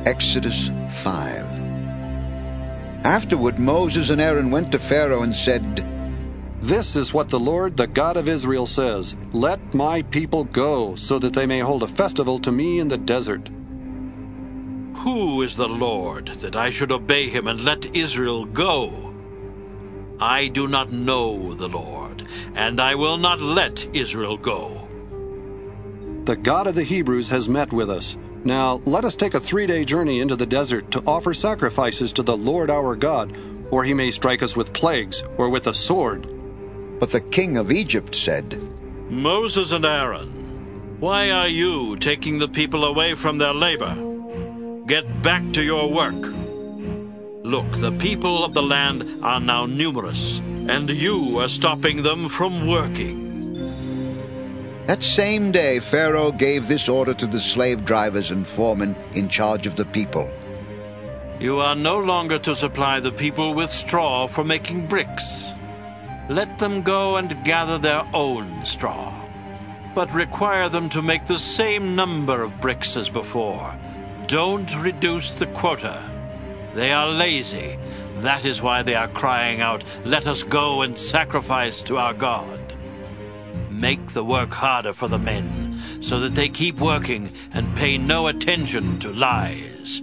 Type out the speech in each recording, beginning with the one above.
Exodus 5. Afterward Moses and Aaron went to Pharaoh and said, "This is what the Lord, the God of Israel, says. Let my people go, so that they may hold a festival to me in the desert." Who is the Lord, that I should obey him and let Israel go? I do not know the Lord, and I will not let Israel go. The God of the Hebrews has met with us. Now let us take a 3-day journey into the desert to offer sacrifices to the Lord our God, or he may strike us with plagues or with a sword. But the king of Egypt said, Moses and Aaron, why are you taking the people away from their labor? Get back to your work. Look, the people of the land are now numerous, and you are stopping them from working. That same day Pharaoh gave this order to the slave drivers and foremen in charge of the people. You are no longer to supply the people with straw for making bricks. Let them go and gather their own straw, but require them to make the same number of bricks as before. Don't reduce the quota. They are lazy. That is why they are crying out, "Let us go and sacrifice to our God." Make the work harder for the men, so that they keep working and pay no attention to lies.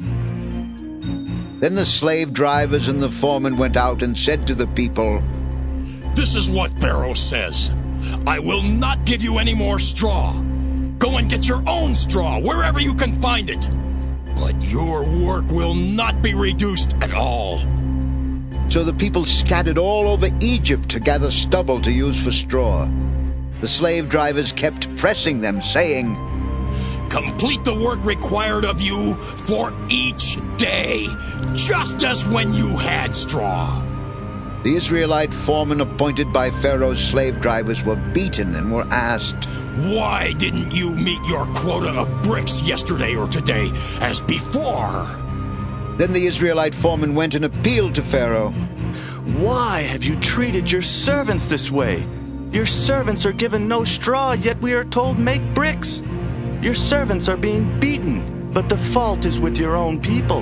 Then the slave drivers and the foremen went out and said to the people, "This is what Pharaoh says. I will not give you any more straw. Go and get your own straw wherever you can find it. But your work will not be reduced at all." So the people scattered all over Egypt to gather stubble to use for straw. The slave drivers kept pressing them, saying, "Complete the work required of you for each day, just as when you had straw." The Israelite foremen appointed by Pharaoh's slave drivers were beaten and were asked, "Why didn't you meet your quota of bricks yesterday or today as before?" Then the Israelite foreman went and appealed to Pharaoh. "Why have you treated your servants this way? Your servants are given no straw, yet we are told make bricks. Your servants are being beaten, but the fault is with your own people."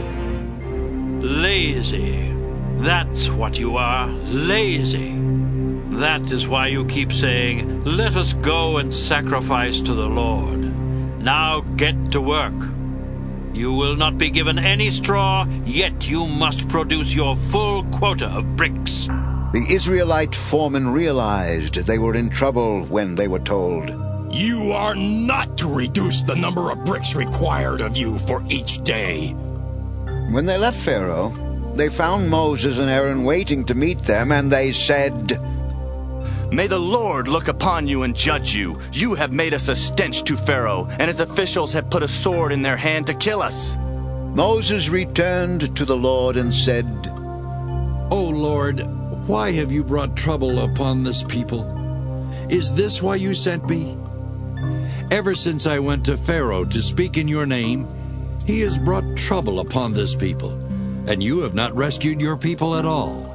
Lazy. That's what you are, lazy. That is why you keep saying, "Let us go and sacrifice to the Lord." Now get to work. You will not be given any straw, yet you must produce your full quota of bricks. The Israelite foremen realized they were in trouble when they were told, "You are not to reduce the number of bricks required of you for each day." When they left Pharaoh, they found Moses and Aaron waiting to meet them, and they said, "May the Lord look upon you and judge you. You have made us a stench to Pharaoh, and his officials have put a sword in their hand to kill us." Moses returned to the Lord and said, "O Lord, why have you brought trouble upon this people? Is this why you sent me? Ever since I went to Pharaoh to speak in your name, he has brought trouble upon this people, and you have not rescued your people at all.